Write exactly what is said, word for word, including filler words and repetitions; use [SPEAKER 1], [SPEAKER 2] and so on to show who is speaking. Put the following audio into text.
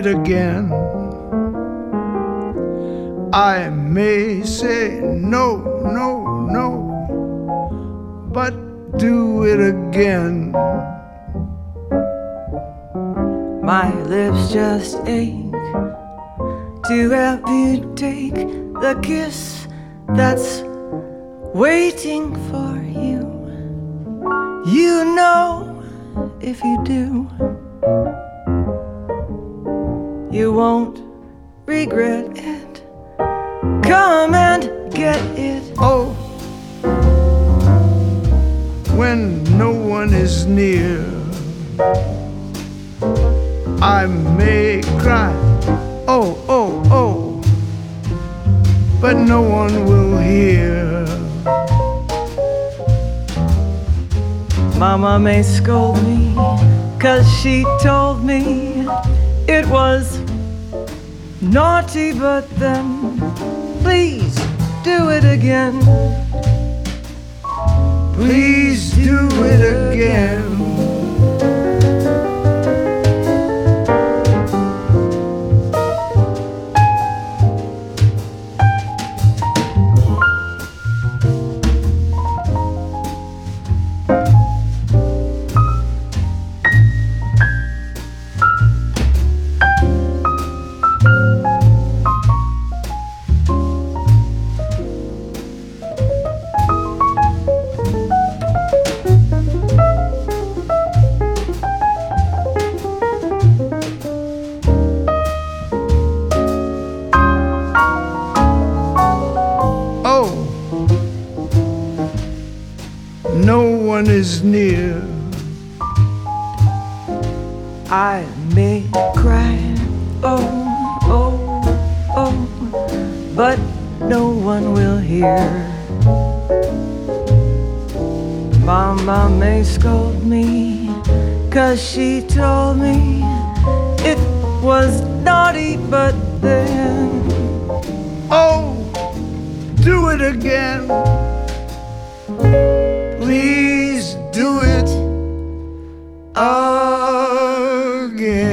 [SPEAKER 1] it again. I may say no, no, no, but do it again.
[SPEAKER 2] My lips just ache to help you take the kiss that's waiting for you. You know, if you do, you won't regret it. Come and get it.
[SPEAKER 1] Oh, when no one is near, I may cry, oh, oh, oh, but no one will hear.
[SPEAKER 2] Mama may scold me, 'cause she told me it was naughty, but then please do it again.
[SPEAKER 1] Please do it again. No one is near.
[SPEAKER 2] I may cry, oh, oh, oh, but no one will hear. Mama may scold me, 'cause she told me it was naughty, but then
[SPEAKER 1] oh, do it again. Please do it again.